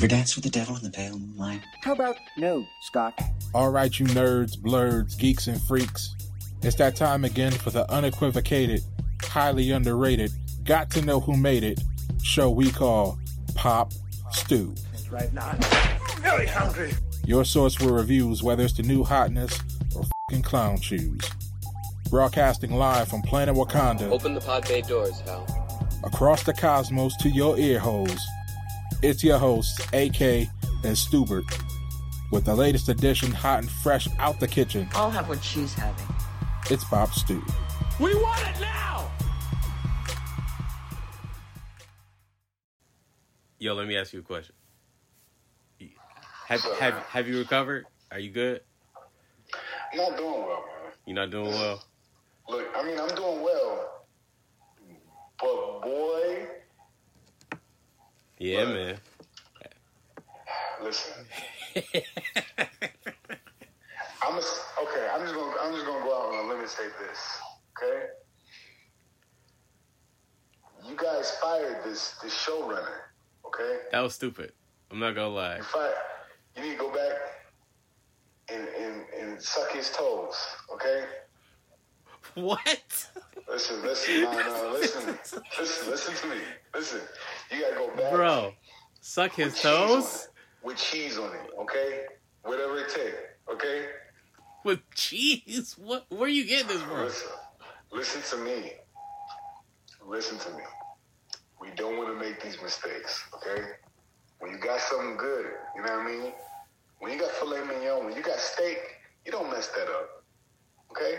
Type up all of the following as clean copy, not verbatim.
Ever dance with the devil in the pale moonlight? How about no, Scott? All right, you nerds, blurs, geeks, and freaks. It's that time again for the unequivocated, highly underrated, got to know who made it show we call Pop Stew. Right now, I'm very hungry. Your source for reviews, whether it's the new hotness or f***ing clown shoes. Broadcasting live from Planet Wakanda. Open the pod bay doors, Hal. Across the cosmos to your ear holes. It's your host, AK and Stubert, with the latest edition hot and fresh out the kitchen. I'll have what she's having. It's Pop Stew. We want it now! Yo, let me ask you a question. Have you recovered? Are you good? I'm not doing well, man. You're not doing well? Look, I mean, I'm doing well, but boy... Yeah, man. Listen. I'm just gonna go out on a limb and say this, okay? You guys fired this showrunner, okay? That was stupid. I'm not gonna lie. You need to go back and suck his toes, okay? What? Listen, listen to me. Listen, you gotta go back. Bro, suck his toes? With cheese on it, okay? Whatever it takes, okay? With cheese? What? Where you getting this from? Listen to me. Listen to me. We don't want to make these mistakes, okay? When you got something good, you know what I mean? When you got filet mignon, when you got steak, you don't mess that up, okay?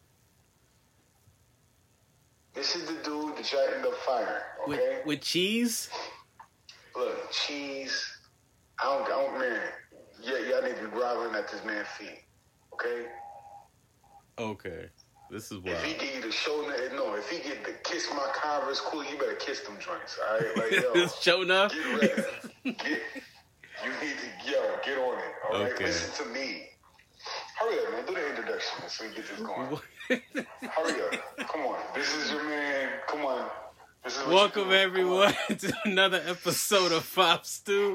This is the dude that y'all end up firing, okay? With cheese? Look, cheese. I don't, man. Yeah, y'all need to be groveling at this man's feet, okay? Okay. This is wild. If he get you the show, if he get the kiss my Converse cool, you better kiss them joints, all right? Like, yo, show enough? Get ready. You need to, get on it, all right? Okay. Listen to me. Hurry up, man. Do the introduction so we get this going. Hurry up. Come on. This is your man. Come on. This is welcome, everyone, to another episode of Pop Stew.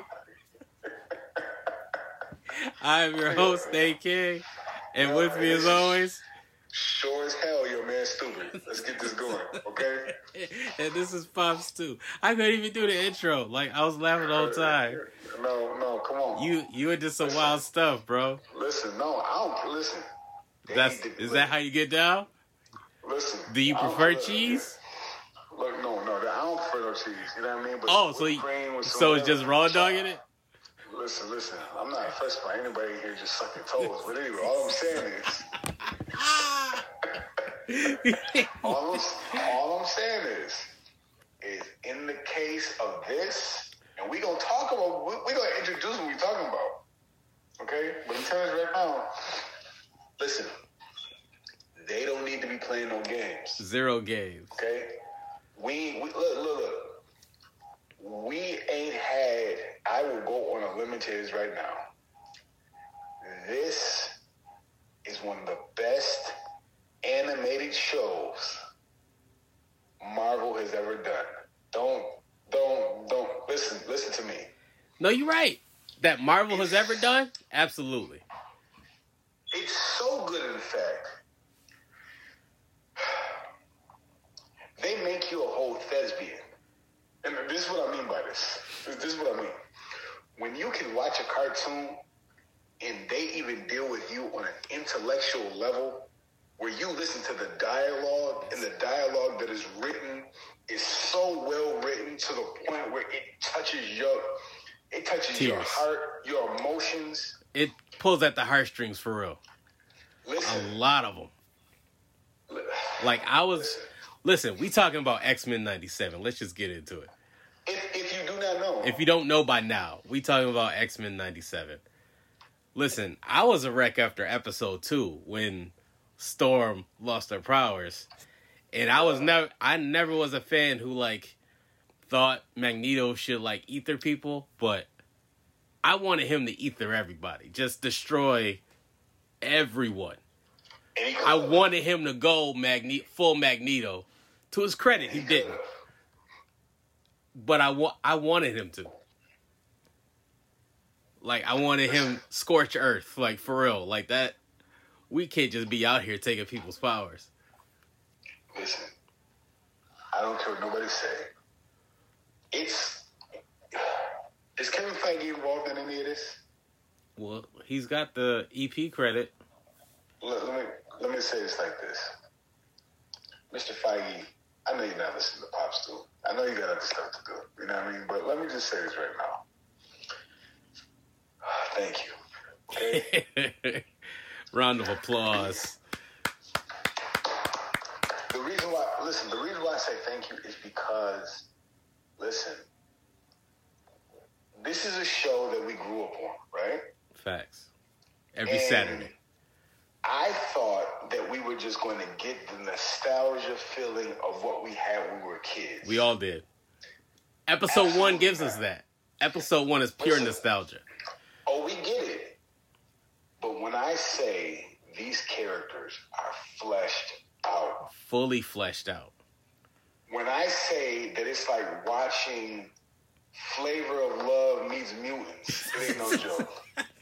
I am your host, AK, and with me, as always... Sure as hell, your man stupid. Let's get this going, okay? And this is Pop Stew. I couldn't even do the intro. Like, I was laughing the whole time. No, come on. You into some wild stuff, bro. Listen, no, I don't, listen. Is that how you get down? Listen. Do you prefer cheese? Look, no, I don't prefer no cheese. You know what I mean? But so it's just raw dogging it? Listen. I'm not first by anybody here just sucking toes. But anyway, all I'm saying is in the case of this, and we're going to introduce what we're talking about. Okay? But in terms right now, listen, they don't need to be playing no games. 0 games. Okay? We look. We ain't had, I will go on a limb and tell you this right now. This is one of the best animated shows Marvel has ever done. Don't listen to me. No, you're right. That Marvel has ever done? Absolutely. It's so good, in fact. They make you a whole thespian. And this is what I mean by this. This is what I mean. When you can watch a cartoon and they even deal with you on an intellectual level where you listen to the dialogue, and the dialogue that is written is so well written to the point where it touches your Tears. heart, your emotions. It pulls at the heartstrings for real. Listen. A lot of them. Like Listen, we talking about X-Men 97. Let's just get into it. If you do not know. If you don't know by now, we talking about X-Men 97. Listen, I was a wreck after episode 2 when Storm lost her powers. And I never was a fan who thought Magneto should ether people, but I wanted him to ether everybody. Just destroy everyone. I wanted him to go full Magneto. To his credit, he didn't. But I wanted him to. Like, I wanted him scorch earth, like, for real. Like, that, we can't just be out here taking people's powers. Listen, I don't care what nobody say. Is Kevin Feige involved in any of this? Well, he's got the EP credit. Let me say this like this. Mr. Feige, I know you're not listening to Pop Stool. I know you got other stuff to do. You know what I mean? But let me just say this right now. Thank you. Okay? Round of applause. The reason why I say thank you is because, listen, this is a show that we grew up on, right? Facts. Every Saturday. I thought that we were just going to get the nostalgia feeling of what we had when we were kids. We all did. Episode 1 gives us that. Episode 1 is pure nostalgia. Oh, we get it. But when I say these characters are fleshed out. Fully fleshed out. When I say that it's like watching Flavor of Love meets Mutants, it ain't no joke.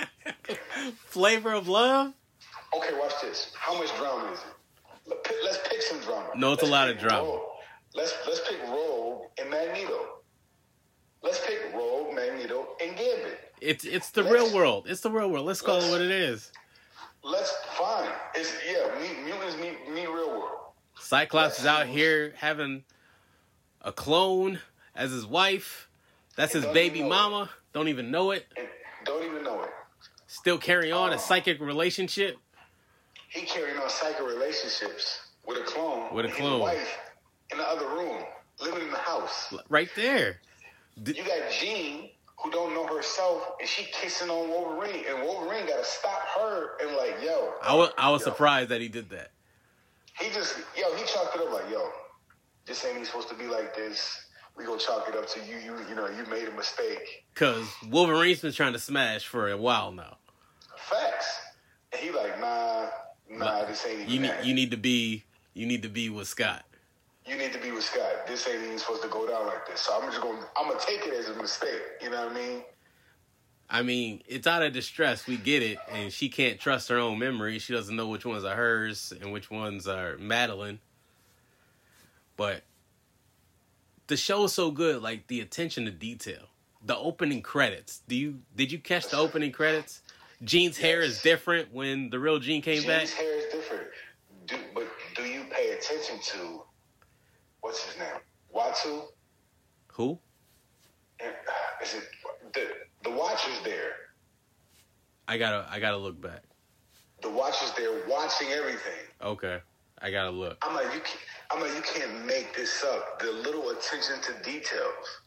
Flavor of Love? Okay, watch this. How much drama is it? Let's pick some drama. No, it's a lot of drama. Rogue. Let's pick Rogue and Magneto. Let's pick Rogue, Magneto, and Gambit. It's the real world. It's the real world. Let's call it what it is. Let's fine. Mutants meet real world. Cyclops is out here having a clone as his wife. That's his baby mama. Don't even know it. Don't even know it. Still carry on a psychic relationship. He carrying on psychic relationships with a clone. With a and clone. His wife in the other room, living in the house. Right there. You got Jean, who don't know herself, and she kissing on Wolverine, and Wolverine got to stop her and like, yo. I was surprised that he did that. He chalked it up like, yo, this ain't even supposed to be like this. We gonna chalk it up to you. You made a mistake. Cause Wolverine's been trying to smash for a while now. Facts. And he like, nah, this ain't even that. You need to be with Scott. You need to be with Scott. This ain't even supposed to go down like this. So I'm gonna take it as a mistake. You know what I mean? I mean, it's out of distress. We get it. And she can't trust her own memory. She doesn't know which ones are hers and which ones are Madeline. But the show is so good, like the attention to detail. The opening credits. Did you catch the opening credits? Jean's hair is different when the real Jean came back. Jean's hair is different. But do you pay attention to what's his name? Watu? Who? Is it the Watcher's there? I gotta look back. The Watcher's there watching everything. Okay. I gotta look. I'm like, you can't make this up. The little attention to details.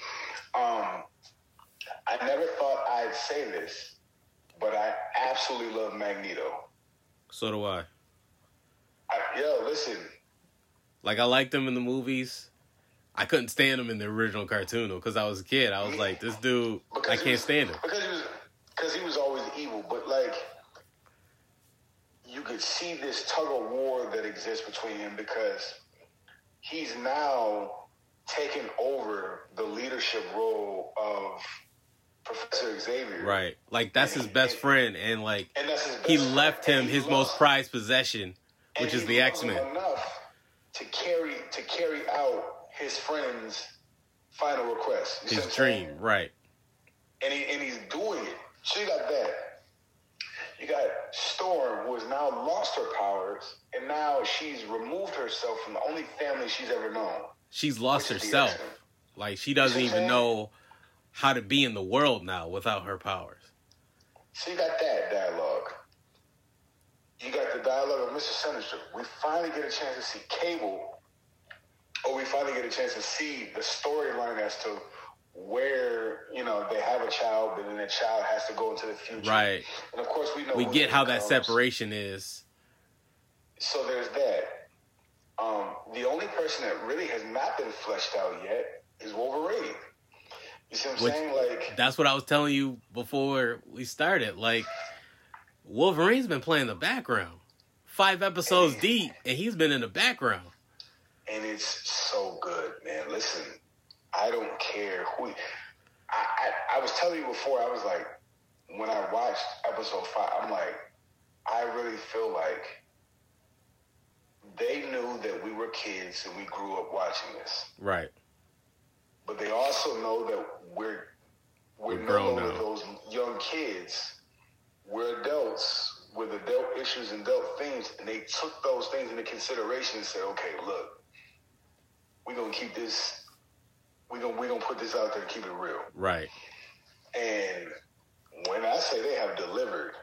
I never thought I'd say this, but I absolutely love Magneto. So do I. Listen. Like, I liked him in the movies. I couldn't stand him in the original cartoon, though, because I was a kid. I was like, this dude, I can't stand him. Because he was always evil, but, like, you could see this tug of war that exists between him because he's now taken over the leadership role of Professor Xavier. Right. Like, that's his best friend, and, like, that's his best he friend, left him his lost, most prized possession, which is the X-Men. Enough to carry out his friend's final request. His dream, right. And he's doing it. So you got that. You got Storm, who has now lost her powers, and now she's removed herself from the only family she's ever known. She's lost herself. Like, she doesn't even know how to be in the world now without her powers. So you got that dialogue. You got the dialogue of Mr. Sinister. We finally get a chance to see Cable, or we finally get a chance to see the storyline as to where, they have a child, but then the child has to go into the future. Right. And of course we get how that separation is. So there's that. The only person that really has not been fleshed out yet is Wolverine. You see what I'm saying? Like, that's what I was telling you before we started. Like, Wolverine's been playing the background. 5 episodes deep, and he's been in the background. And it's so good, man. Listen, I don't care who... I was telling you before, I was like, when I watched episode 5, I'm like, I really feel like they knew that we were kids and we grew up watching this. Right. But they also know that we're no grown longer now. those young kids. We're adults with adult issues and adult things, and they took those things into consideration and said, okay, look, we're gonna keep this, we're gonna put this out there and keep it real. Right. And when I say they have delivered,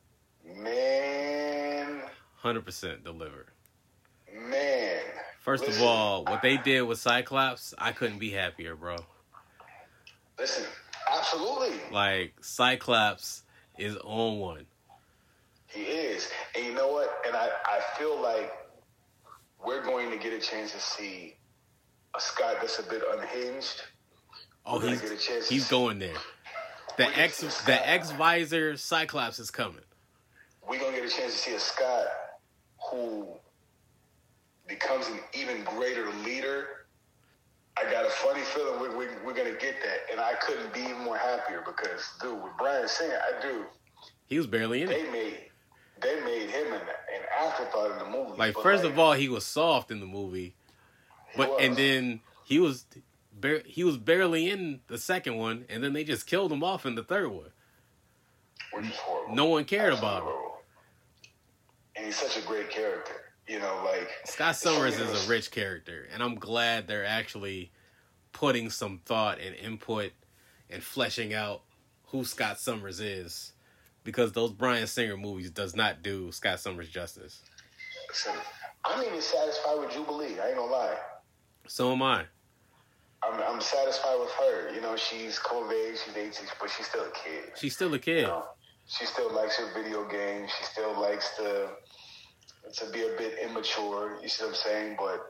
man, 100% delivered. man. First listen, of all, what they did with Cyclops, I couldn't be happier, bro. Listen, absolutely. Like, Cyclops is on one. He is. And you know what? And I feel like we're going to get a chance to see a Scott that's a bit unhinged. Oh, We're gonna get a chance to he's see- going there. The X Visor Cyclops is coming. We're going to get a chance to see a Scott who becomes an even greater leader. I got a funny feeling we're going to get that. And I couldn't be even more happier because, dude, with Bryan Singer, He was barely in it. they made him an afterthought in the movie. Like, But, first of all, he was soft in the movie, and then he was barely in the second one, and then they just killed him off in the third one. which is horrible. No one cared Absolutely about him. horrible. And he's such a great character. You know, like... Scott Summers is a rich character, and I'm glad they're actually putting some thought and input and fleshing out who Scott Summers is, because those Bryan Singer movies does not do Scott Summers justice. Listen, I'm even satisfied with Jubilee. I ain't gonna lie. So am I. I'm satisfied with her. You know, she's of age, she's 18, but she's still a kid. She's still a kid. You know, she still likes her video games. She still likes to be a bit immature. You see what I'm saying? But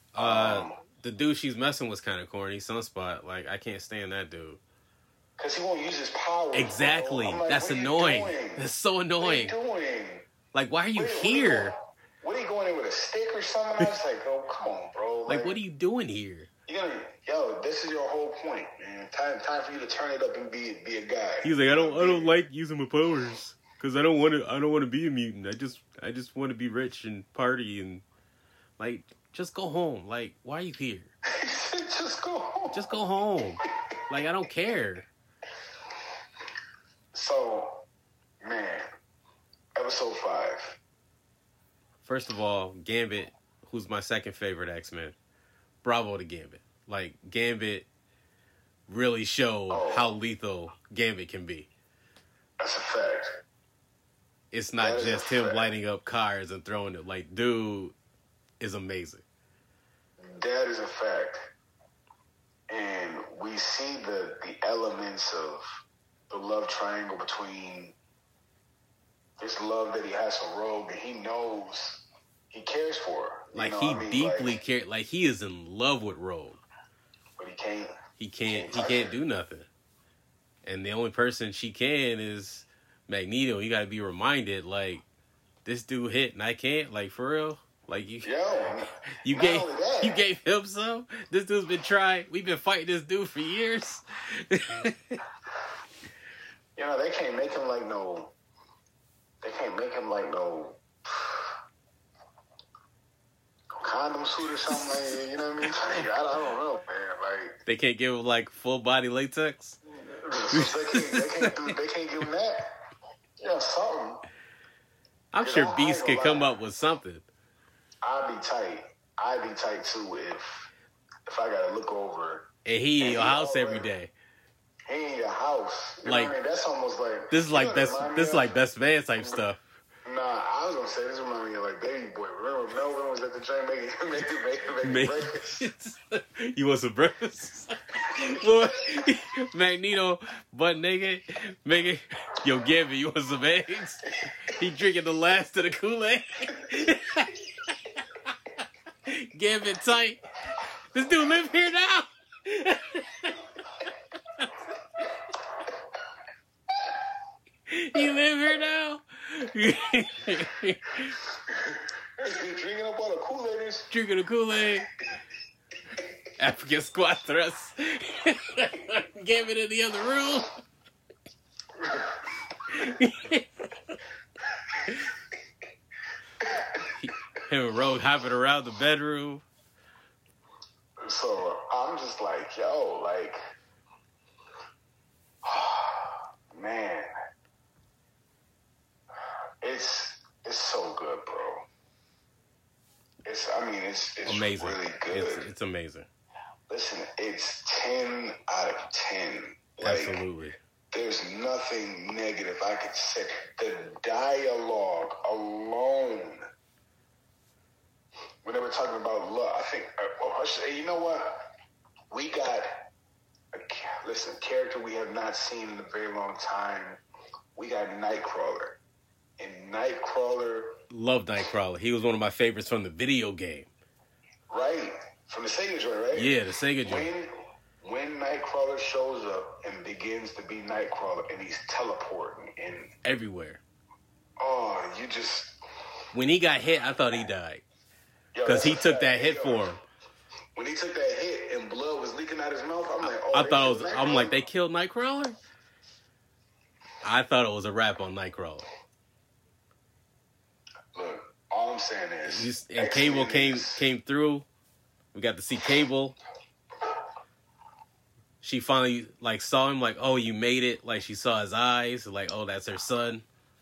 The dude she's messing with kind of corny. Sunspot. Like, I can't stand that dude. because he won't use his power. Exactly. Bro. I'm like, That's what are you annoying. doing? That's so annoying. What are you doing? Like, why are you What here? What are you going in with a stick or something? I was like, oh, come on, bro. Like, what are you doing here? This is your whole point, man. Time for you to turn it up and be a guy. He's like, I don't like using my powers because I don't want to be a mutant. I just want to be rich and party and like just go home. Like, why are you here? Just go home. Just go home. Like, I don't care. So, man, episode 5. First of all, Gambit, who's my second favorite X-Men. Bravo to Gambit. Like, Gambit really showed how lethal Gambit can be. That's a fact. It's not That is just a him fact. lighting up cars and throwing it. Like, dude is amazing. That is a fact. And we see the elements of the love triangle between this love that he has for Rogue and he knows he cares for her. You Like, know he what I mean? deeply Like, cares. Like, he is in love with Rogue. but he can't. He can't do nothing. And the only person she can is Magneto. You got to be reminded, like, this dude hit and I can't. Like, for real. Like, you Not only that. you gave him some. This dude's been trying. We've been fighting this dude for years. You know, they can't make him like no condom suit or something like that. You know what I mean? Like, I don't know, man. Like, They can't give him like full body latex. they can't give him that. Yeah, something. I'm Cause sure I Beast ain't could gonna come lie. up with something. I'd be tight too if I gotta look over. And he in And your he house every already- day. He in your house. You Like, know what I mean? That's almost like This is like you know best. what it remind me This is of? like best man type stuff. Nah, I was gonna say this reminds me of like Baby Boy. Remember Melvin was at the joint making Make- breakfast. You want some breakfast? Boy, Magneto, butt naked, making yo Gambit, you want some eggs? He drinking the last of the Kool-Aid. Gambit tight. This dude live here now. He live here now. Drinking up all the Kool-Aid. Drinking the Kool-Aid. African squat thrust. Gambit in the other room. Him and Rogue hopping around the bedroom. So I'm just like, yo, like, man, it's so good, bro. It's amazing. Really good. It's amazing. Listen, it's 10 out of 10. Like, Absolutely. There's nothing negative I could say. The dialogue alone, when they were talking about love, I think, I should say, you know what? We got a character we have not seen in a very long time. We got Nightcrawler. And Nightcrawler... Love Nightcrawler. He was one of my favorites from the video game. Right. From the Sega joint, right? Yeah, the Sega joint. When Nightcrawler shows up and begins to be Nightcrawler and he's teleporting and... everywhere. Oh, you just... When he got hit, I thought he died. Because he took that hit for him. When he took that hit and blood was leaking out his mouth, I'm like, oh, I'm like, they killed Nightcrawler? I thought it was a wrap on Nightcrawler. Look, all I'm saying is... And Cable came through. We got to see Cable. She finally, like, saw him, like, oh, you made it. Like, she saw his eyes. Like, oh, that's her son.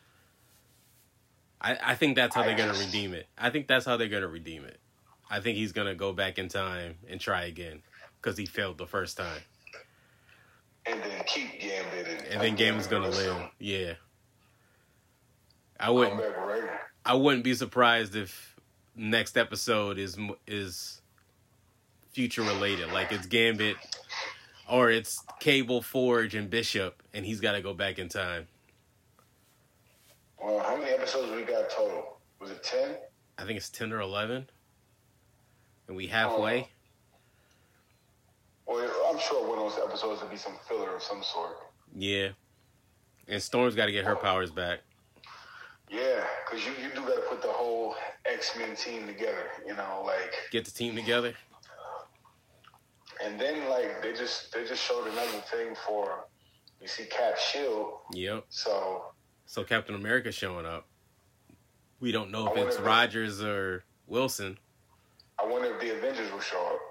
I think that's how they're going to redeem it. I think that's how they're going to redeem it. I think he's going to go back in time and try again. Because he failed the first time. And then keep Gambit. And then Gambit's going to live. Yeah. I wouldn't be surprised if next episode is future related. Like, it's Gambit... or it's Cable, Forge, and Bishop, and he's got to go back in time. Well, how many episodes we got total? Was it 10? I think it's 10 or 11. And we halfway. Well, I'm sure one of those episodes will be some filler of some sort. Yeah. And Storm's got to get her powers back. Yeah, because you do got to put the whole X-Men team together, you know, like... Get the team together. And then, like, they just showed another thing for, you see Cap Shield. Yep. So Captain America's showing up. We don't know if it's Rogers or Wilson. I wonder if the Avengers will show up.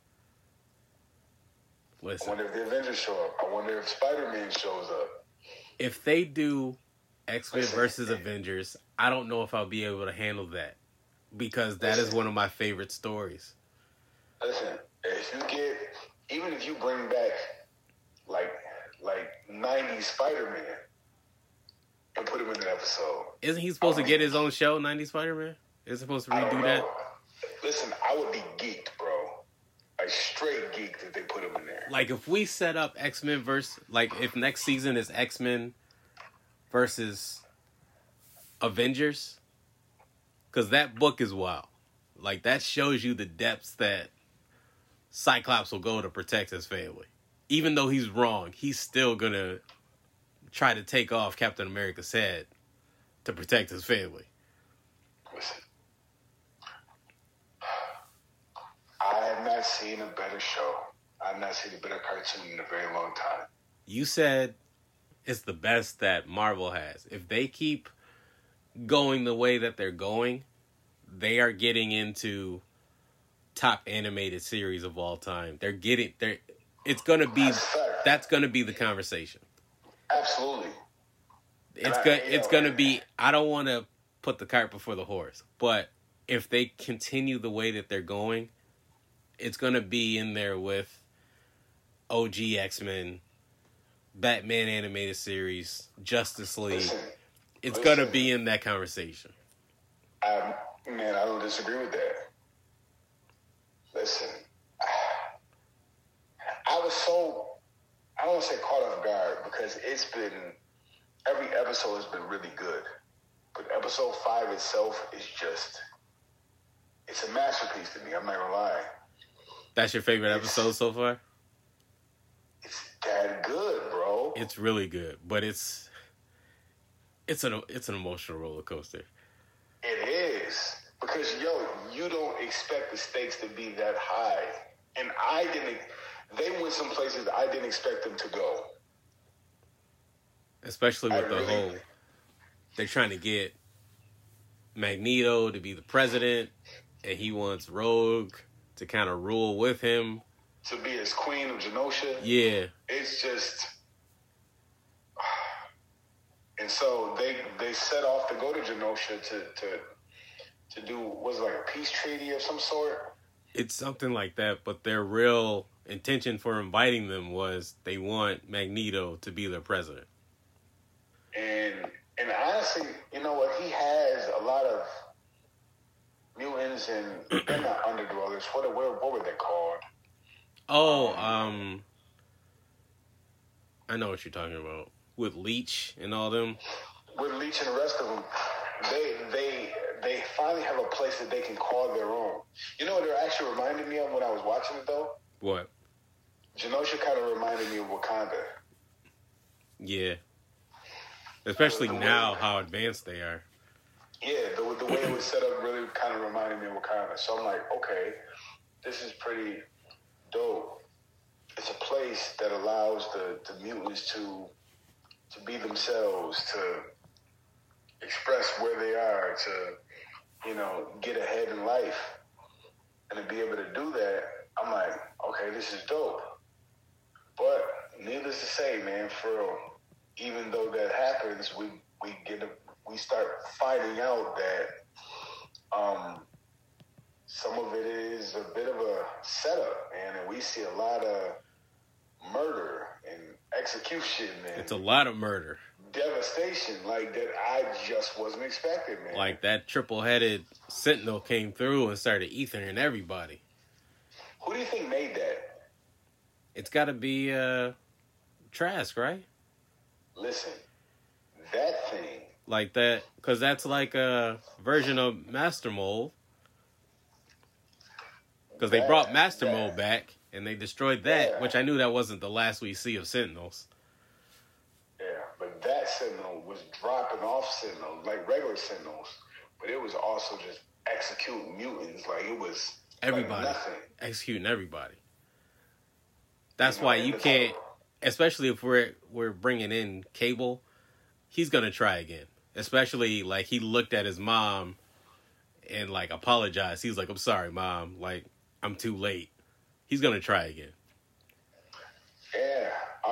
Listen. I wonder if the Avengers show up. I wonder if Spider-Man shows up. If they do X-Men versus Avengers, I don't know if I'll be able to handle that. Because that is one of my favorite stories. Listen. Even if you bring back like 90s Spider-Man and put him in an episode. Isn't he supposed to get his own show, 90s Spider-Man? Is he supposed to redo that? Listen, I would be geeked, bro. Like, straight geeked if they put him in there. Like, if we set up X-Men versus... Like, if next season is X-Men versus Avengers, because that book is wild. Like, that shows you the depths that Cyclops will go to protect his family. Even though he's wrong, he's still gonna try to take off Captain America's head to protect his family. Listen, I have not seen a better show. I have not seen a better cartoon in a very long time. You said it's the best that Marvel has. If they keep going the way that they're going, they are getting into top animated series of all time. It's gonna be that's gonna be the conversation. Absolutely. It's gonna be, I don't want to put the cart before the horse, but if they continue the way that they're going, it's gonna be in there with OG X-Men, Batman animated series, Justice League. It's gonna be in that conversation. I don't disagree with that. Listen, I was so, I don't want to say caught off guard, because every episode has been really good. But episode 5 itself is it's a masterpiece to me, I'm not going to lie. That's your favorite episode so far? It's that good, bro. It's really good, but it's an emotional roller coaster. It is. Because, you don't expect the stakes to be that high. And they went some places I didn't expect them to go. Especially with they're trying to get Magneto to be the president, and he wants Rogue to kind of rule with him. To be his queen of Genosha. Yeah. It's just... And so they set off to go to Genosha to do, was it like a peace treaty of some sort? It's something like that, but their real intention for inviting them was they want Magneto to be their president. And honestly, you know what? He has a lot of mutants, and they're not underdwellers. What were they called? Oh, I know what you're talking about. With Leech and all them. With Leech and the rest of them, they finally have a place that they can call their own. You know what they're actually reminding me of when I was watching it, though? What? Genosha kind of reminded me of Wakanda. Yeah. Especially now, how advanced they are. Yeah, the way it was set up really kind of reminded me of Wakanda. So I'm like, okay, this is pretty dope. It's a place that allows the mutants to be themselves, to express where they are, to, you know, get ahead in life. And to be able to do that, I'm like, okay, this is dope. But needless to say, man, for real, even though that happens, we start finding out that some of it is a bit of a setup, man, and we see a lot of murder and execution and It's a lot of murder. devastation like that I just wasn't expecting, man. Like that triple-headed Sentinel came through and started ethering everybody. Who do you think made that? It's got to be Trask, right? Listen, that thing. Like that, because that's like a version of Master Mold. Because they brought Master Mold back, and they destroyed that, which I knew that wasn't the last we see of Sentinels. Yeah, but that Sentinel was dropping off Sentinels, like regular Sentinels. But it was also just executing mutants. Like, it was Everybody. like nothing. Executing everybody. That's why you can't, especially if we're bringing in Cable, he's going to try again. Especially, like, he looked at his mom and, like, apologized. He was like, I'm sorry, Mom. Like, I'm too late. He's going to try again. Yeah.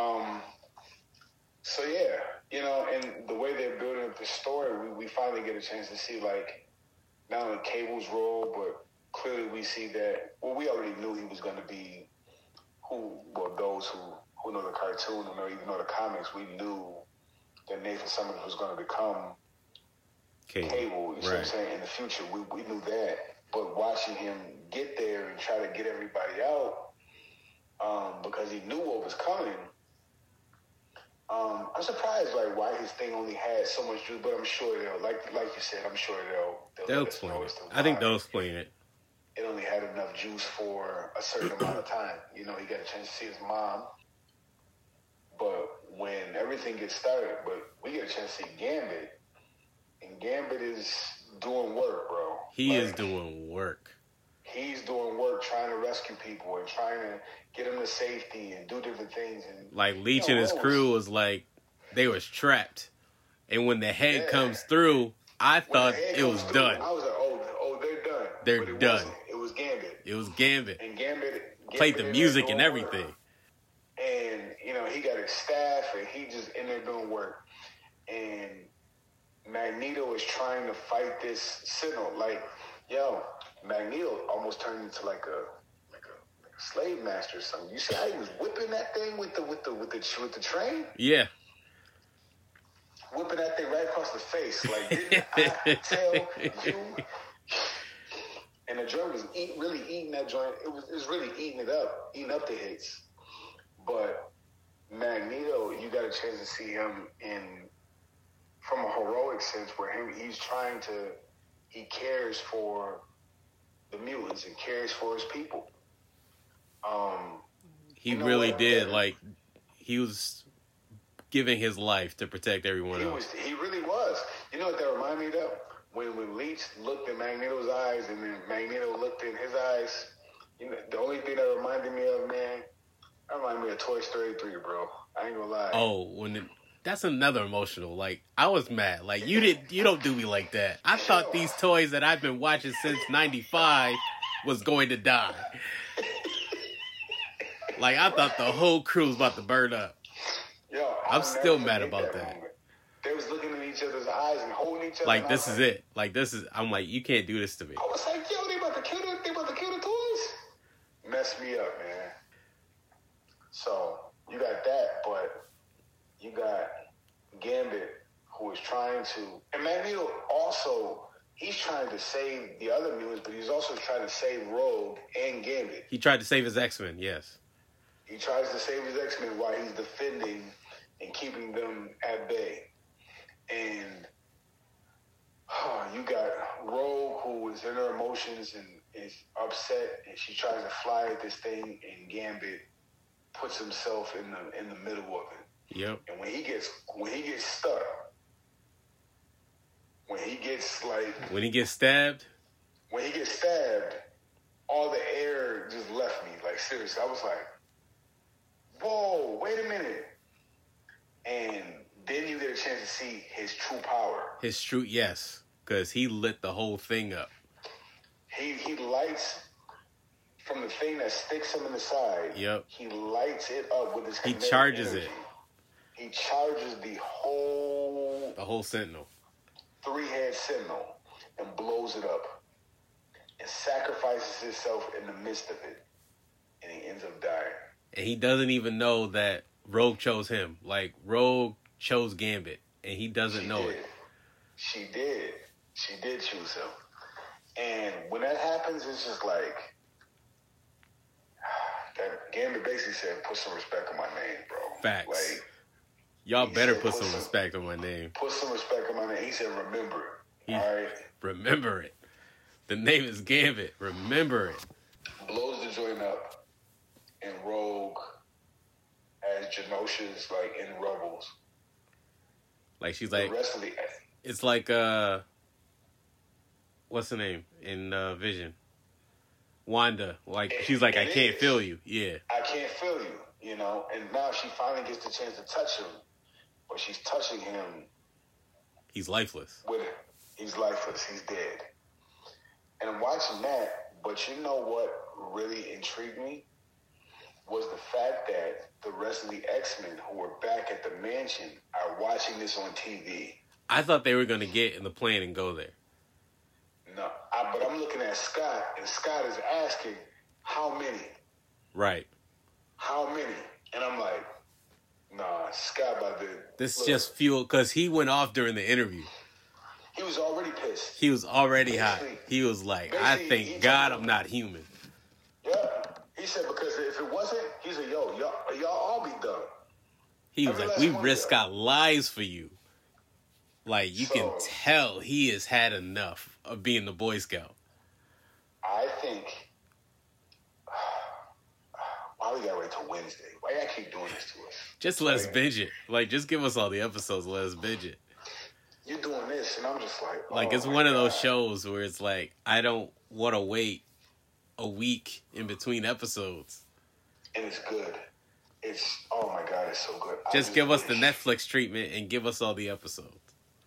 So, yeah. You know, and the way they're building up the story, we finally get a chance to see, like, not only Cable's role, but clearly we see that, well, we already knew he was going to be those who know the cartoon or even know the comics, we knew that Nathan Summers was going to become Cable. You see what I'm saying? In the future, we knew that. But watching him get there and try to get everybody out, because he knew what was coming, I'm surprised, like, why his thing only had so much juice. But I'm sure they'll, like you said, I'm sure they'll explain it. I think they'll explain it. It only had enough juice for a certain amount of time. You know, he got a chance to see his mom. But when everything gets started, we get a chance to see Gambit. And Gambit is doing work, bro. He is doing work. He's doing work trying to rescue people and trying to get them to safety and do different things. And like, Leech and his crew was like, they was trapped. And when the head comes through, I thought it was done. I was like, oh, they're done. They're done. Wasn't. It was Gambit. It was Gambit. And Gambit played the music and everything. Work. And, you know, he got his staff and he just in there doing work. And Magneto is trying to fight this Sentinel. Like, yo, Magneto almost turned into like a slave master or something. You see how he was whipping that thing with the train? Yeah. Whipping that thing right across the face. Like, didn't I tell you? And the joint was really eating that joint. It was really eating up the hits. But Magneto, you got a chance to see him from a heroic sense where he cares for the mutants and cares for his people. He really did. Like, he was giving his life to protect everyone else. He really was. You know what that reminded me of? When Leech looked in Magneto's eyes and then Magneto looked in his eyes, you know, the only thing that reminded me of, man, that reminded me of Toy Story 3, bro. I ain't gonna lie. Oh, that's another emotional. Like, I was mad. Like, you don't do me like that. I thought these toys that I've been watching since 95 was going to die. Like, I thought the whole crew was about to burn up. Yo, I'm still mad about that. Moment. They was looking in each other's eyes and holding each other. Like, this is it. Like, this is, I'm like, you can't do this to me. I was like, yo, they about to kill the toys? Mess me up, man. So, you got that, but you got Gambit, who is trying to, and Magneto also, he's trying to save the other mutants, but he's also trying to save Rogue and Gambit. He tried to save his X-Men, yes. He tries to save his X-Men while he's defending and keeping them at bay. And you got Rogue, who is in her emotions and is upset, and she tries to fly at this thing, and Gambit puts himself in the middle of it. Yep. And when he gets stuck, when he gets stabbed, all the air just left me. Like, seriously, I was like, whoa, wait a minute. And then you get a chance to see his true power. Yes, because he lit the whole thing up. He lights from the thing that sticks him in the side. Yep. He lights it up with his He kinetic charges energy. it. He charges the whole Sentinel. 3-head Sentinel and blows it up and sacrifices himself in the midst of it. And he ends up dying. And he doesn't even know that Rogue chose him. Like, Rogue chose Gambit, and he doesn't know it. She did. She did choose him. And when that happens, it's just like, that Gambit basically said, put some respect on my name, bro. Facts. Like, y'all better put some respect on my name. Put some respect on my name. He said, remember it. All right? Remember it. The name is Gambit. Remember it. Blows the joint up, and Rogue, as Genosha's, like, in Rebels. Like, she's The like, rest of the... it's like, what's her name in Vision? Wanda. Like, she's like, I can't feel you. Yeah. I can't feel you, you know? And now she finally gets the chance to touch him. But she's touching him. He's lifeless. He's lifeless. He's dead. And I'm watching that, but you know what really intrigued me? Was the fact that the rest of the X-Men who were back at the mansion are watching this on TV. I thought they were going to get in the plane and go there. No, but I'm looking at Scott, and Scott is asking, how many? Right. How many? And I'm like, nah, Scott about to... This is just fuel, because he went off during the interview. He was already pissed. He was already hot. He was like, I thank God I'm not human. Yeah. He said, because if it wasn't, he said, yo, y'all all be done. He was like, we risk our lives for you. Like, you can tell he has had enough of being the Boy Scout. I think, why we gotta wait till Wednesday? Why y'all keep doing this to us? Just let us binge it. Like, just give us all the episodes, let us binge it. You're doing this, and I'm just like, Like, it's one of those shows where it's like, I don't want to wait a week in between episodes. And it's good. Oh my God, it's so good. Just give us the Netflix treatment and give us all the episodes.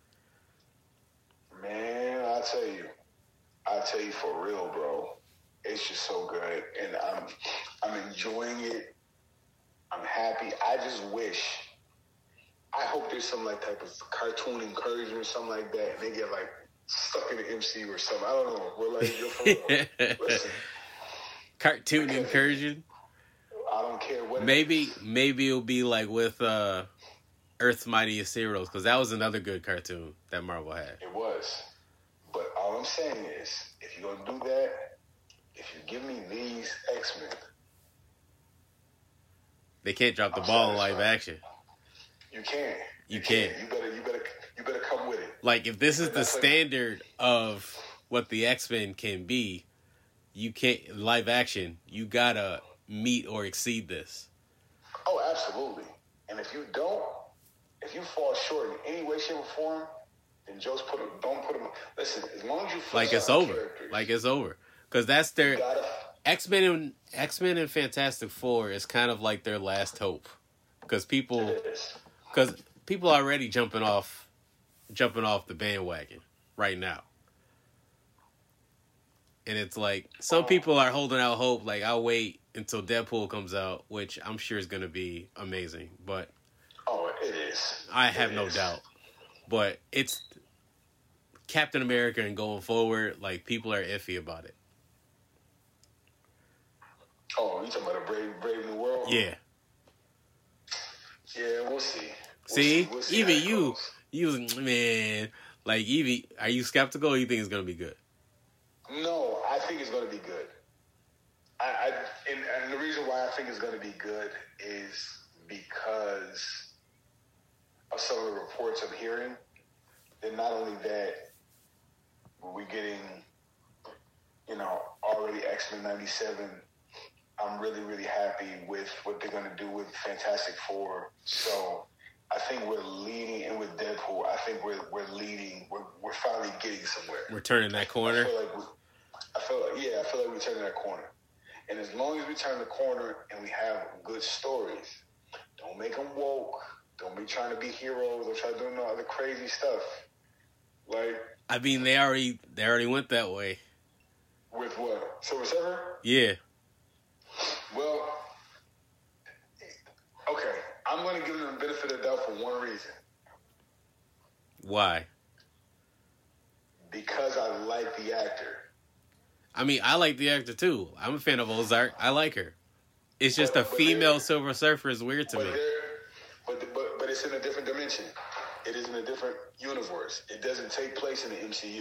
Man, I tell you for real, bro. It's just so good, and I'm enjoying it. I'm happy. I just wish. I hope there's some like type of cartoon encouragement or something like that, and they get like stuck in the MCU or something. I don't know. We're like, you're for listen. Cartoon incursion. I don't care what. Maybe it'll be like with Earth's Mightiest Heroes, because that was another good cartoon that Marvel had. It was, but all I'm saying is, if you're gonna do that, if you give me these X-Men, they can't drop the ball in live action. You can't. You can't. You better come with it. Like, if this is the standard of what the X-Men can be, you can't live action. You gotta meet or exceed this. Oh, absolutely. And if you fall short in any way, shape, or form, then don't put them. Listen, as long as you like it's over. Like it's over. Because that's their X-Men and Fantastic Four is kind of like their last hope. Because people are already jumping off the bandwagon right now. And it's like, some people are holding out hope, like, I'll wait until Deadpool comes out, which I'm sure is going to be amazing. But oh, it is. I have no doubt. But it's Captain America, and going forward, like, people are iffy about it. Oh, you talking about a Brave New World? Yeah. Yeah, we'll see. We'll see even how it you, goes. man, like, Evie, are you skeptical, or you think it's going to be good? No, I think it's going to be good. And the reason why I think it's going to be good is because of some of the reports I'm hearing. And not only that, we're getting, already X-Men 97. I'm really, really happy with what they're going to do with Fantastic Four. So I think we're leading, and with Deadpool, I think we're leading. We're finally getting somewhere. We're turning that corner. I feel like we're turning that corner. And as long as we turn the corner and we have good stories, don't make them woke. Don't be trying to be heroes. Don't try to do no other crazy stuff. Like, I mean, they already went that way. With what? Silver Surfer? Yeah. Well, okay. I'm going to give them the benefit of the doubt for one reason. Why? Because I like the actor. I mean, I like the actor too. I'm a fan of Ozark. I like her. It's just a female Silver Surfer is weird to me. But it's in a different dimension. It is in a different universe. It doesn't take place in the MCU.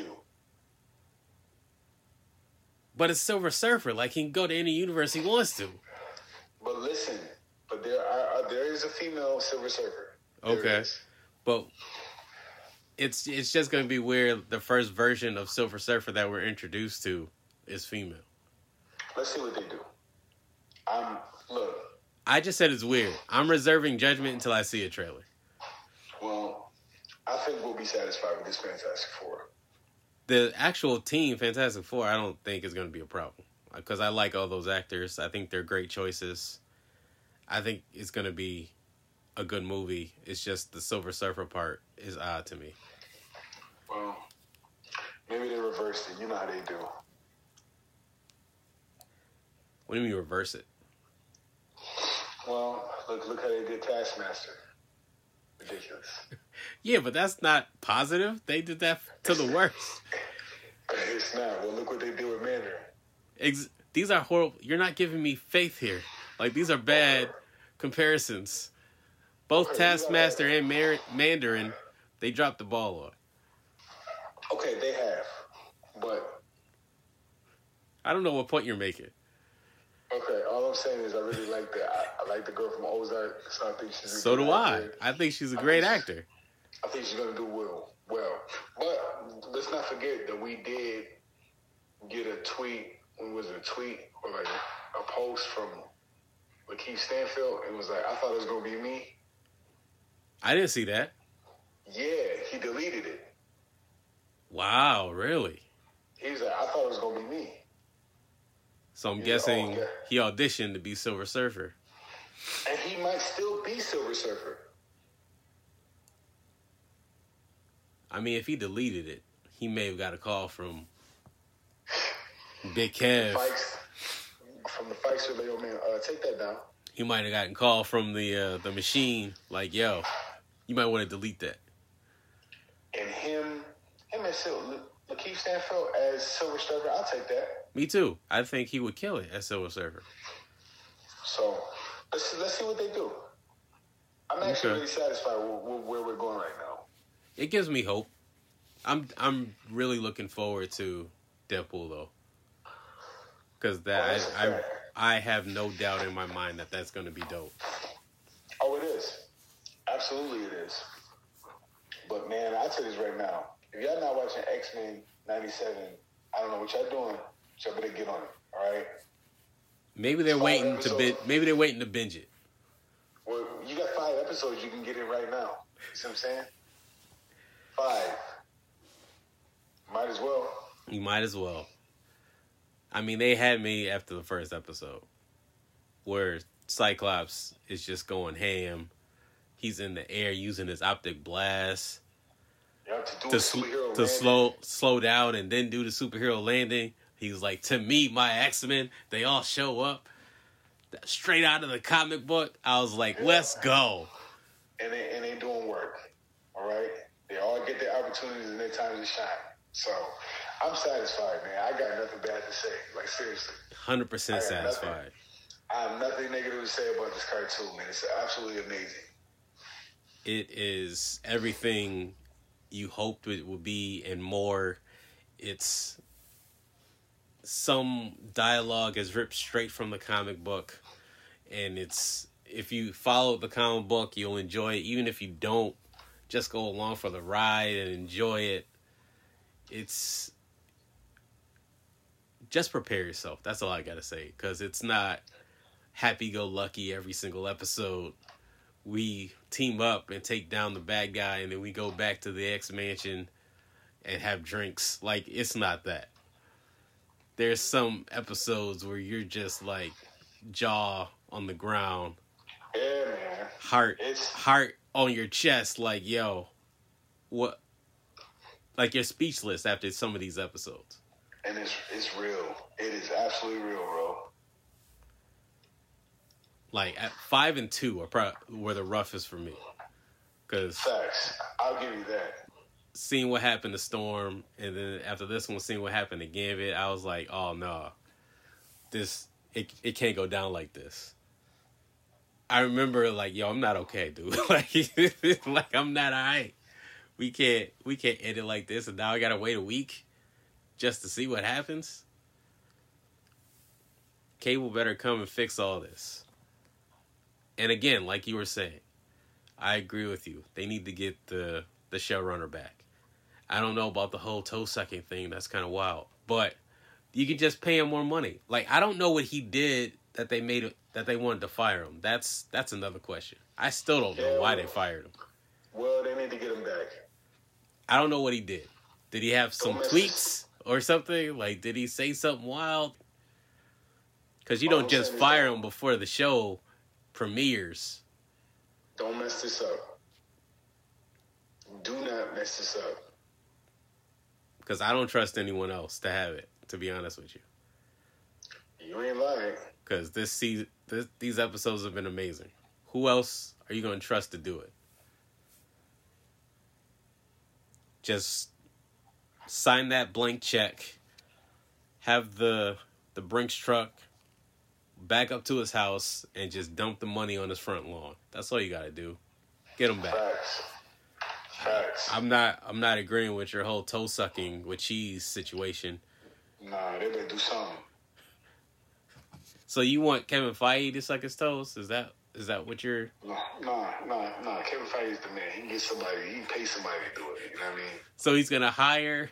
But it's Silver Surfer. Like, he can go to any universe he wants to. But listen, there is a female Silver Surfer. Okay. But it's just going to be weird. The first version of Silver Surfer that we're introduced to is female. Let's see what they do. Look. I just said it's weird. I'm reserving judgment until I see a trailer. Well, I think we'll be satisfied with this Fantastic Four. The actual team, Fantastic Four, I don't think is going to be a problem. Because I like all those actors. I think they're great choices. I think it's going to be a good movie. It's just the Silver Surfer part is odd to me. Well, maybe they reversed it. You know how they do. What do you mean reverse it? Well, look how they did Taskmaster. Ridiculous. Yeah, but that's not positive. They did that to the worst. It's not. Well, look what they did with Mandarin. These are horrible. You're not giving me faith here. Like, these are bad comparisons. Both Taskmaster and Mandarin, they dropped the ball on. Okay, they have. But I don't know what point you're making. Okay, all I'm saying is I really like I like the girl from Ozark, so I think she's a So good do I. actor. I think she's a great actor. I think she's going to do well. But let's not forget that we did get a tweet. When was it a tweet or like a post from Lakeith Stanfield? It was like, I thought it was going to be me. I didn't see that. Yeah, he deleted it. Wow, really? He was like, I thought it was going to be me. So I'm guessing he auditioned to be Silver Surfer. And he might still be Silver Surfer. I mean, if he deleted it, he may have got a call from Big Kev. From the Fikes, or yo, man, take that down. He might have gotten a call from the machine, like, yo, you might want to delete that. And him and Lakeith Stanfield as Silver Surfer, I'll take that. Me too. I think he would kill it as Silver Surfer. So let's see what they do. I'm actually really satisfied with where we're going right now. It gives me hope. I'm really looking forward to Deadpool though, because I have no doubt in my mind that that's going to be dope. Oh, it is. Absolutely, it is. But man, I'll tell you this right now. If y'all not watching X-Men 97, I don't know what y'all doing. Y'all better get on it. All right. Maybe they're waiting to binge it. Well, you got 5 episodes you can get in right now. You see what I'm saying? 5. Might as well. You might as well. I mean, they had me after the first episode, where Cyclops is just going ham. he's in the air using his optic blast You have to do a superhero landing. slow down and then do the superhero landing. He's like, to me, my X-Men, they all show up straight out of the comic book. I was like, let's go. And they doing work. All right? They all get their opportunities and their time to shine. So, I'm satisfied, man. I got nothing bad to say. Like, seriously. 100% satisfied. I have nothing negative to say about this cartoon, man. It's absolutely amazing. It is everything you hoped it would be and more. It's some dialogue is ripped straight from the comic book, and it's, if you follow the comic book, you'll enjoy it. Even if you don't, just go along for the ride and enjoy it. It's just prepare yourself. That's all I gotta say, because it's not happy-go-lucky every single episode. We team up and take down the bad guy, and then we go back to the X-Mansion and have drinks. Like, it's not that. There's some episodes where you're just like jaw on the ground, Yeah, man. heart on your chest, like, yo, what? Like, you're speechless after some of these episodes. And it's real. It is absolutely real, bro. Like, at 5 and 2 were the roughest for me. Because Facts. I'll give you that. seeing what happened to Storm, and then after this one, seeing what happened to Gambit, I was like, oh, no. It can't go down like this. I remember, like, yo, I'm not okay, dude. like, I'm not all right. We can't end it like this, and now I gotta wait a week just to see what happens. Cable better come and fix all this. And again, like you were saying, I agree with you. They need to get the showrunner back. I don't know about the whole toe-sucking thing. That's kind of wild. But you could just pay him more money. Like, I don't know what he did that they wanted to fire him. That's another question. I still don't know why they fired him. Well, they need to get him back. I don't know what he did. Did he have some Don't mess tweaks or something? Like, did he say something wild? Because you All don't I'm just saying is fire that- him before the show premieres. Don't mess this up. Do not mess this up. Because I don't trust anyone else to have it, to be honest with you. You ain't lying. Because these episodes have been amazing. Who else are you going to trust to do it? Just sign that blank check. Have the Brinks truck back up to his house and just dump the money on his front lawn. That's all you got to do. Get him back. Facts. I'm not agreeing with your whole toe sucking with cheese situation. Nah, they better do something. So you want Kevin Feige to suck his toes? Is that what you're? Nah. Kevin Feige's the man. He can get somebody. He can pay somebody to do it. You know what I mean? So he's gonna hire.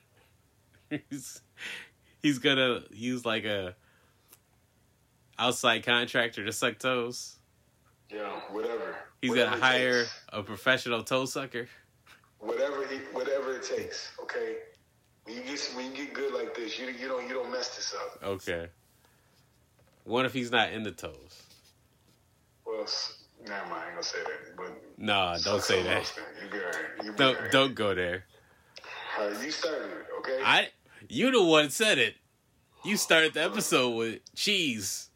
He's gonna use like a outside contractor to suck toes. Yeah, whatever. He's Whatever gonna it hire takes. a professional toe sucker. Whatever it takes. Okay. When you get good like this, you don't mess this up. Okay. What if he's not into toes? Well, never mind. I ain't gonna say that. But Nah, don't say that. You be alright. Don't go there. You started it, okay? You the one said it. You started the episode with cheese.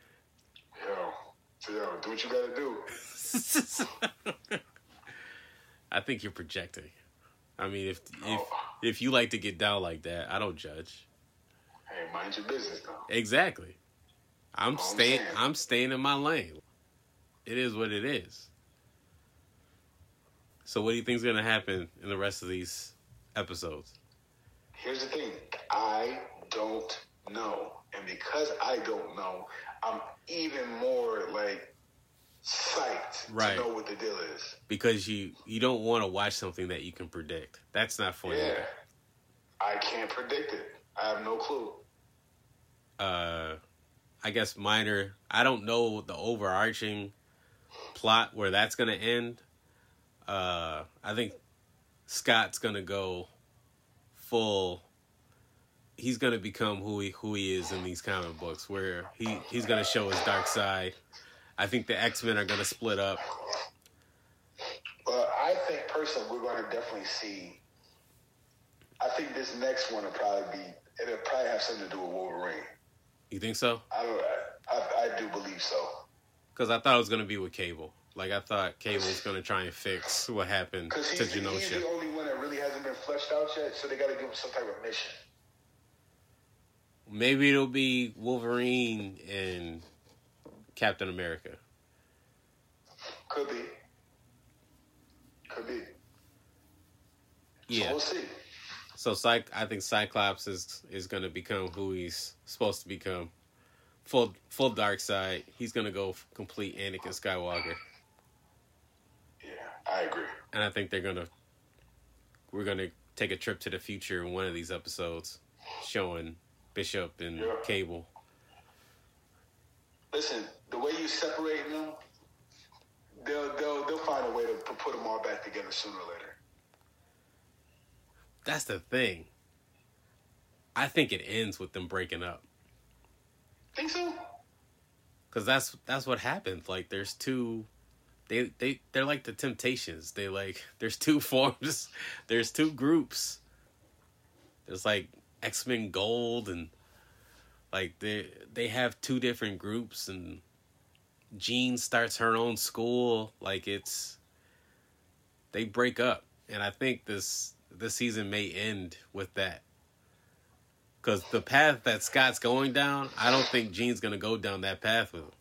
Yo, do what you gotta do. I think you're projecting. I mean, if you like to get down like that, I don't judge. Hey, mind your business now. Exactly. I'm saying. staying in my lane. It is what it is. So what do you think is going to happen in the rest of these episodes? Here's the thing. I don't know. And because I don't know, I'm even more, like, psyched Right. to know what the deal is. Because you don't want to watch something that you can predict. That's not fun. Yeah. either. I can't predict it. I have no clue. I guess minor. I don't know the overarching plot where that's going to end. I think Scott's going to go full. He's going to become who he is in these comic books, where he's going to show his dark side. I think the X-Men are going to split up. person we're going to definitely see. I think this next one will probably have something to do with Wolverine. You think so? I do believe so. Because I thought it was going to be with Cable. Like, I thought Cable was going to try and fix what happened to Because he's Genosha. the only one that really hasn't been fleshed out yet, so they got to give him some type of mission. Maybe it'll be Wolverine and Captain America. Could be. Yeah. So we'll see. So I think Cyclops is going to become who he's supposed to become. Full dark side. He's going to go complete Anakin Skywalker. Yeah, I agree. And I think we're going to take a trip to the future in one of these episodes showing Bishop and Cable. Listen, the way you separate them, they'll find a way to put them all back together sooner or later. That's the thing. I think it ends with them breaking up. Think so? Because that's what happens. Like, there's two... They're like the Temptations. There's two forms. There's two groups. There's like X-Men Gold, and like they have two different groups, and Jean starts her own school. Like, they break up, and I think this season may end with that. Because the path that Scott's going down, I don't think Jean's gonna go down that path with him.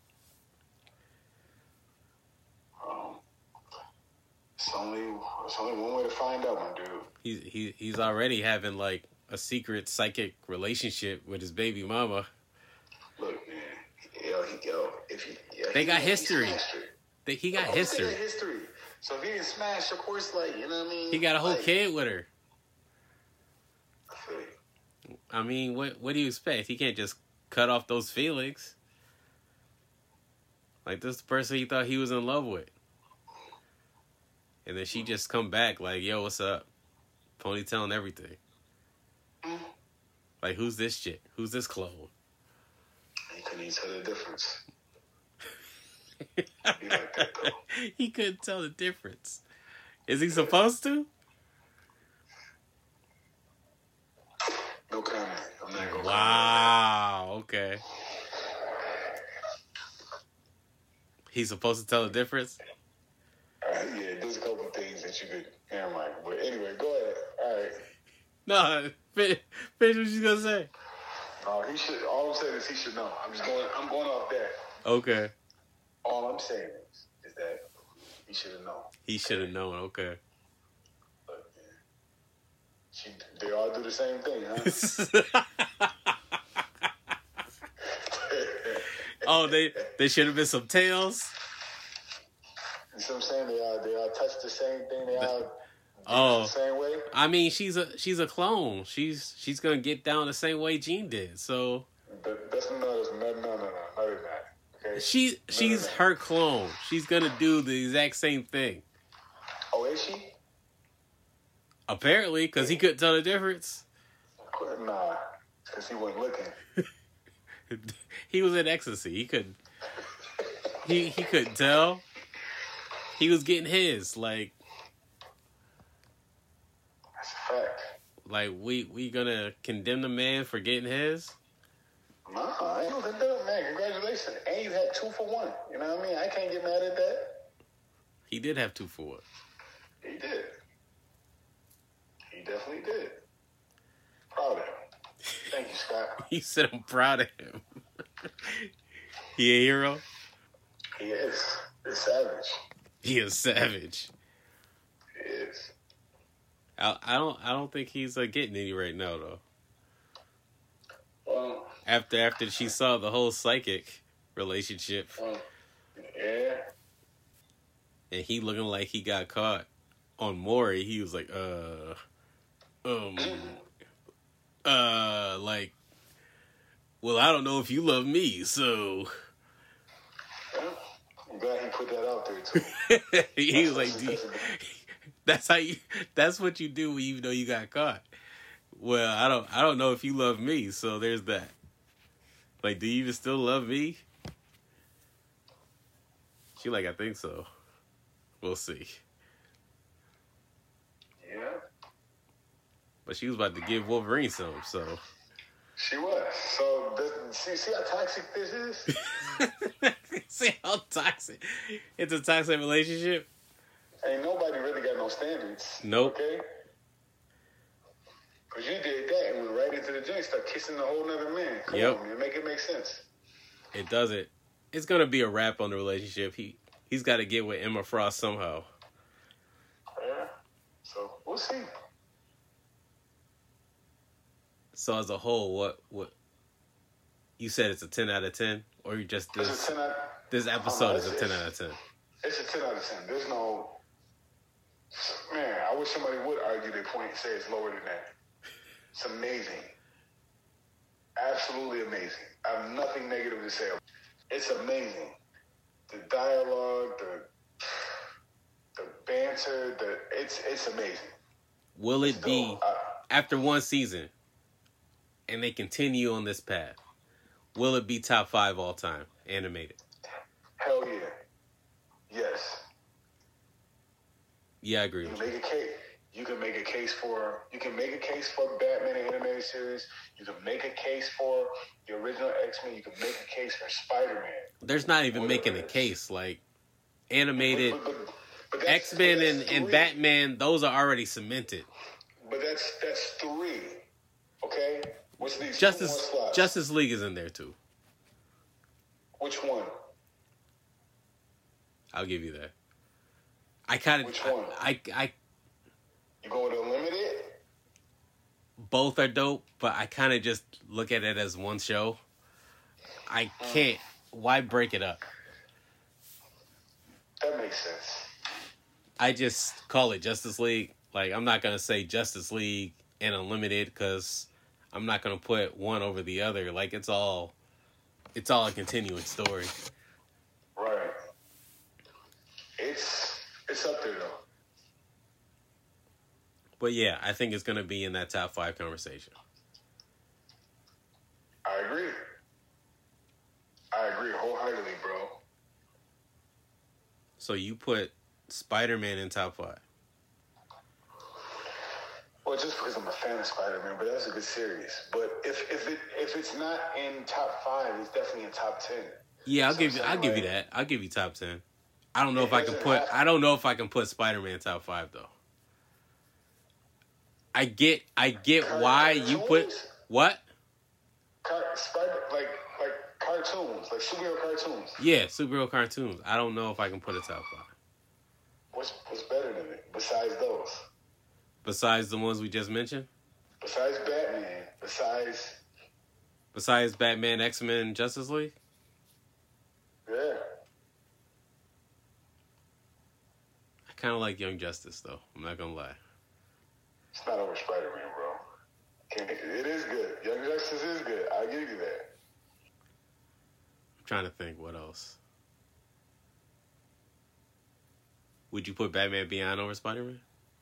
It's only one way to find out, my dude. He's already having like a secret psychic relationship with his baby mama. Look, man, They got history. He got history. They got history. So if he didn't smash, of course, like, you know what I mean? He got a whole like, kid with her. I feel you. I mean, what do you expect? He can't just cut off those feelings. Like, this is the person he thought he was in love with. And then she just come back like, yo, what's up? Ponytail and everything. Like, who's this shit? Who's this clone? He couldn't even tell the difference. He like that, though. He couldn't tell the difference. Is he supposed to? No comment. I'm not going to Wow, okay. He's supposed to tell the difference? Yeah, there's a couple things that you could... Never mind. But anyway, go ahead. All right. No, finish what you gonna say. No, he should... All I'm saying is he should know. I'm going off that. Okay. All I'm saying is that he should have known. He should have known, okay. But, yeah. They all do the same thing, huh? Oh, they should have been some tails? You see what I'm saying? They all touch the same thing. They Oh, all the same way. I mean, she's a clone. She's gonna get down the same way Jean did. So That's no, not that. Okay. She's her clone. She's gonna do the exact same thing. Oh, is she? Apparently, because he couldn't tell the difference. Nah, because he wasn't looking. He was in ecstasy. He couldn't. He couldn't tell. He was getting his like. That's a fact. Like we gonna condemn the man for getting his? Nah, I ain't gonna condemn, man. Congratulations. And you had 2 for 1. You know what I mean? I can't get mad at that. He did have 2 for 1. He did. He definitely did. Proud of him. Thank you, Scott. He said, "I'm proud of him." He a hero. He is. He's savage. He is savage. He is. I don't think he's getting any right now though. Well, After she saw the whole psychic relationship, yeah. and he looking like he got caught on Maury, he was like, like, well, I don't know if you love me, so. Well, I'm glad he put that out there too. He was like, that's what you do when you know you got caught. Well, I don't know if you love me, so there's that. Like, do you even still love me? She like, I think so. We'll see. But she was about to give Wolverine some, so. She was. So, see how toxic this is? See how toxic. It's a toxic relationship. Ain't nobody really got no standards. Nope. Okay? Because you did that and went right into the joint, start kissing a whole nother man. Come Yep. on, man. Make it make sense. It doesn't. It's going to be a wrap on the relationship. He's got to get with Emma Frost somehow. Yeah. So, we'll see. So as a whole, what you said it's a 10 out of 10? Or you just It's a 10 out. this episode is a 10 out of 10? It's a 10 out of 10. There's no... Man, I wish somebody would argue their point and say it's lower than that. It's amazing. Absolutely amazing. I have nothing negative to say. It's amazing. The dialogue, the banter, it's amazing. Will it be, So, after one season, and they continue on this path, will it be top 5 all time animated? hell yeah. Yes. Yeah, I agree You with can you. make a case. You can make a case for Batman animated series. You can make a case for the original X-Men. You can make a case for Spider-Man. There's not even Whatever making a it is. case. Like, animated But that's- X-Men but that's and three. Batman, those are already cemented. But that's 3. Okay? Which leaves 2 more Justice slots. Justice League is in there too. Which one? I'll give you that. I kind of Which one? I You going to Unlimited? both are dope, but I kind of just look at it as one show. I can't. Why break it up? That makes sense. I just call it Justice League. Like, I'm not gonna say Justice League and Unlimited because I'm not gonna put one over the other. Like, it's all a continuing story. Right. It's up there though. But yeah, I think it's gonna be in that top 5 conversation. I agree wholeheartedly, bro. So you put Spider-Man in top 5. Well, just because I'm a fan of Spider-Man, but that's a good series. But if it's not in top 5, it's definitely in top 10. Yeah, I'll So give you like- that. I'll give you top 10. I don't know It if I can doesn't put have- I don't know if I can put Spider-Man top 5 though. I get why you put Cartoons? what? Like cartoons, like superhero cartoons. Yeah, superhero cartoons. I don't know if I can put a top 5. What's better than it besides those? Besides the ones we just mentioned? Besides Batman, Besides Batman, X-Men, Justice League? yeah. I kind of like Young Justice though. I'm not going to lie. It's not over Spider-Man, bro. It is good. Young Justice is good. I'll give you that. I'm trying to think what else. Would you put Batman Beyond over Spider-Man?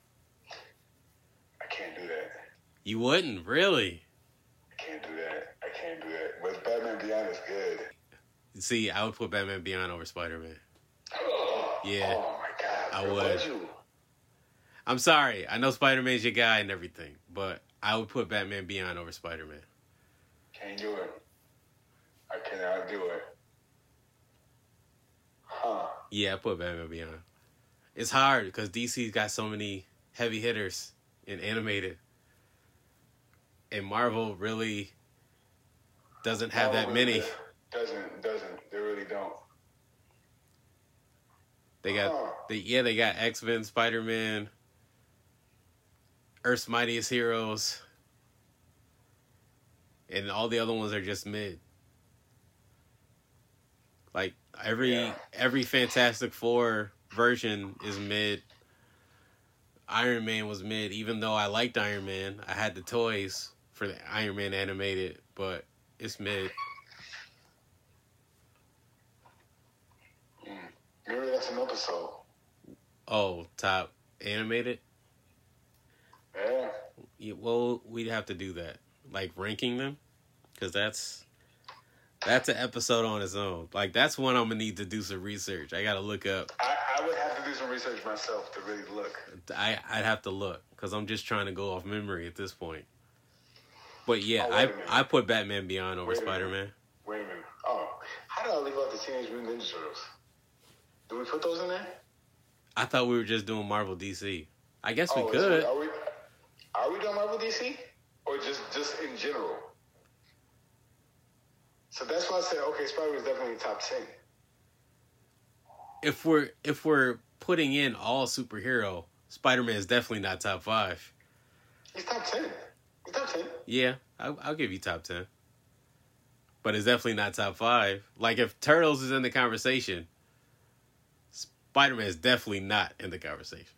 I can't do that. You wouldn't, really? I can't do that. But Batman Beyond is good. See, I would put Batman Beyond over Spider-Man. Yeah. Oh my God. I bro, would. why'd you? I'm sorry. I know Spider-Man's your guy and everything, but I would put Batman Beyond over Spider-Man. Can't do it. I cannot do it. Huh. Yeah, I put Batman Beyond. It's hard because DC's got so many heavy hitters in animated. And Marvel really doesn't have that many. Doesn't. They really don't. They got X-Men, Spider-Man, Earth's Mightiest Heroes, and all the other ones are just mid. Like every Fantastic Four version is mid. Iron Man was mid, even though I liked Iron Man. I had the toys for the Iron Man animated, but it's mid. Maybe that's an episode. Oh, top animated? Yeah. Yeah, well, we'd have to do that. Like ranking them? Because That's an episode on its own. Like, that's one I'm gonna need to do some research. I gotta look up. I would have to do some research myself to really look. I'd have to look because I'm just trying to go off memory at this point. But yeah, Oh, wait a minute. I put Batman Beyond over Wait a minute. Spider-Man. Wait a minute. Oh, how did I leave out the Teenage Mutant Ninja Turtles? Do we put those in there? I thought we were just doing Marvel DC. I guess we Oh, could. Are we doing Marvel DC? Or just in general? So that's why I said, okay, Spider-Man is definitely top 10. If we're putting in all superhero, Spider-Man is definitely not top 5. He's top 10. He's top 10. Yeah, I'll give you top 10. But it's definitely not top 5. Like, if Turtles is in the conversation, Spider-Man is definitely not in the conversation.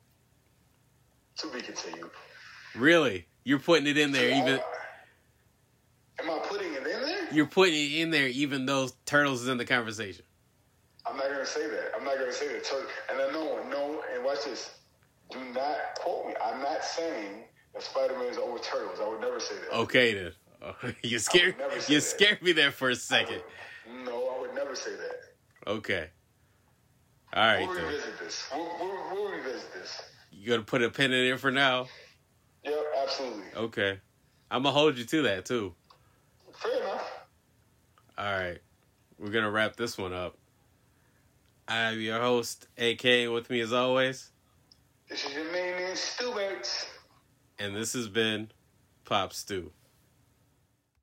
To be continued. Really? You're putting it in there even... Am I putting it in there? You're putting it in there even though Turtles is in the conversation. I'm not going to say that. And I know, and watch this. Do not quote me. I'm not saying that Spider-Man is over Turtles. I would never say that. Okay, then. You scared me there for a second. No, I would never say that. Okay. All right, We'll then. revisit this. We'll revisit this. You gonna put a pin in it for now? Yep, absolutely. Okay. I'm gonna hold you to that, too. Fair enough. All right. We're gonna wrap this one up. I'm your host, AK, with me as always. This is your main name, Stu Bates. And this has been Pop Stew.